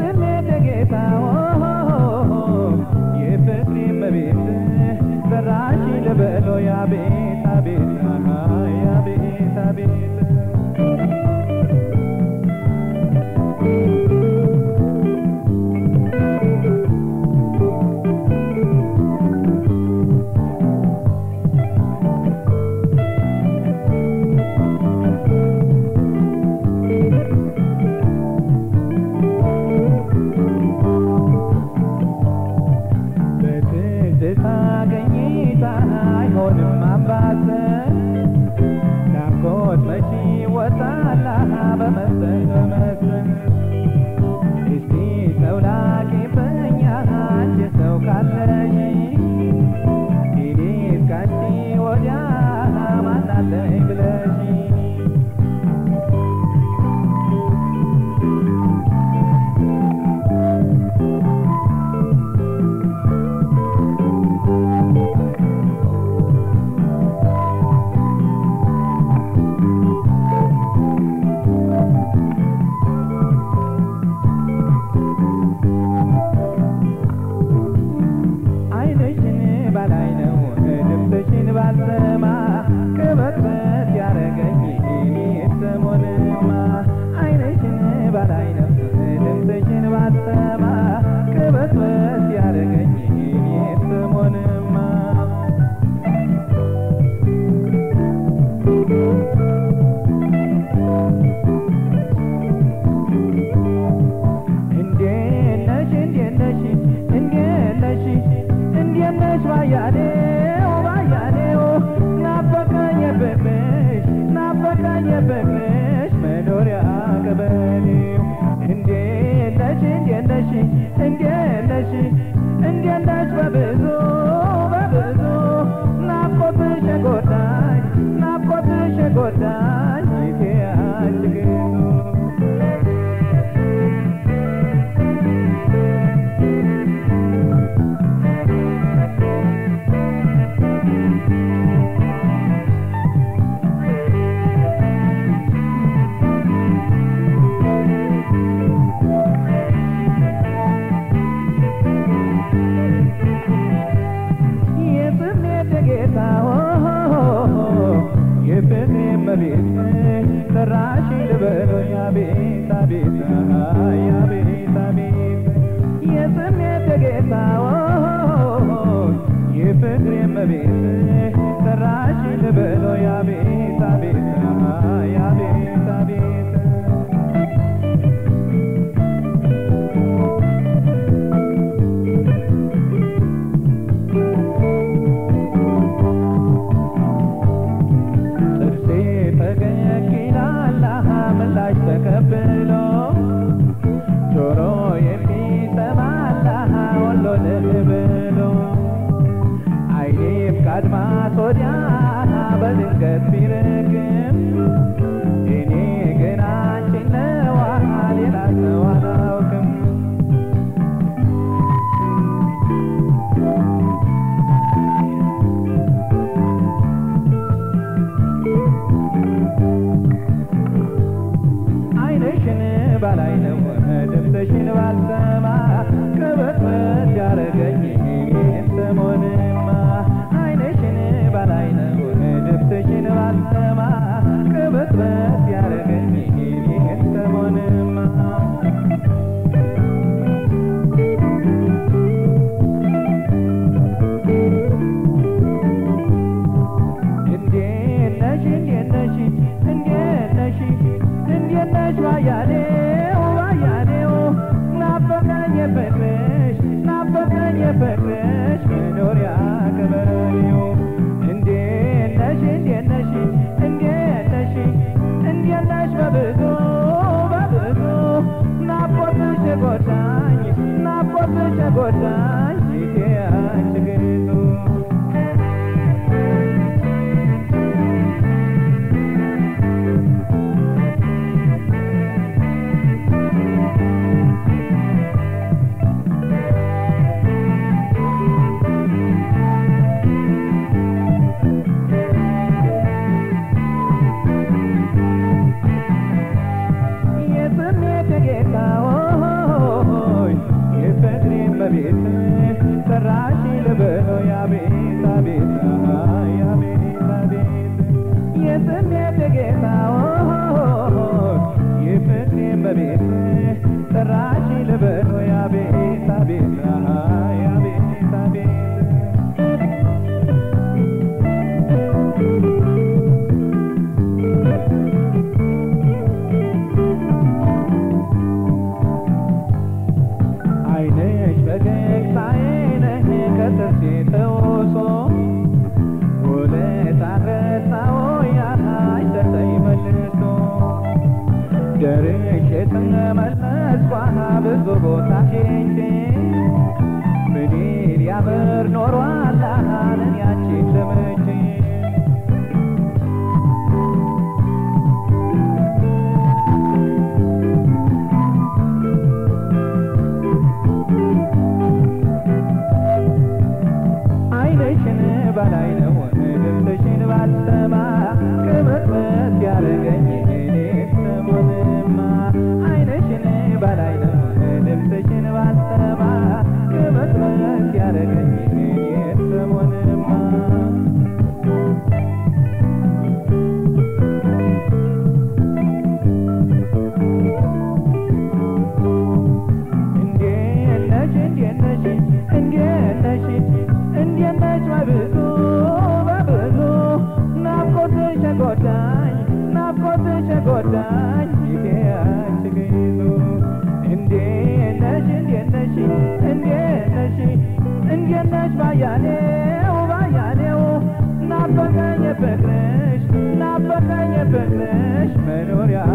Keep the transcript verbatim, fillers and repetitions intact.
የስሜት ጌታ የፍቅሬ መቤት ሰራሽ ልበሎ ያቤት አቤት ያቤት አቤት በቤት ጠራሽ ልበሎ ያቤት አቤት ያቤት አቤት የስሜት ጌታ የፍቅሬን በቤት ጠራሽ ልበሎ ያቤት አቤት ያቤት አቤት አይነሽ በገግታዬ ነህ ከጥርሴ ተውሶ ውለታ ረሳዎ ያህል ሰጠኝ መልሶ ደርሼ ስመለስኳ ብዙ ቦታ ሄጄ ምኔን ያምር ኖሯል አሃንን ያንቺን ለመቼ አይነሽን በላይ ነው ድምፅሽን ባልሰማ ቅብጥብጥ ያረገኝ እኔ ሰሞንማ አይነሽን በላይ ነው ድምፅሽን ባልሰማ ቅብጥብጥ ያረገኝ እኔ ሰሞንማ እንዴት ነሽ እንዴት ነሽ እንዴት ነሽ እንዴት ነሽ በብዙ በብዙ ናፍቆትሽ ጎዳኝ ናፍቆትሽ ጎዳኝ ይሄ አንቺ ግይዙ እንዴት ነሽ እንዴት ነሽ እንዴት ነሽ እንዴት ነሽ ባያሌው ባያሌው ናፈቀኝ ፍቅርሽ ናፈቀኝ ፍቅርሽ መኖሪያ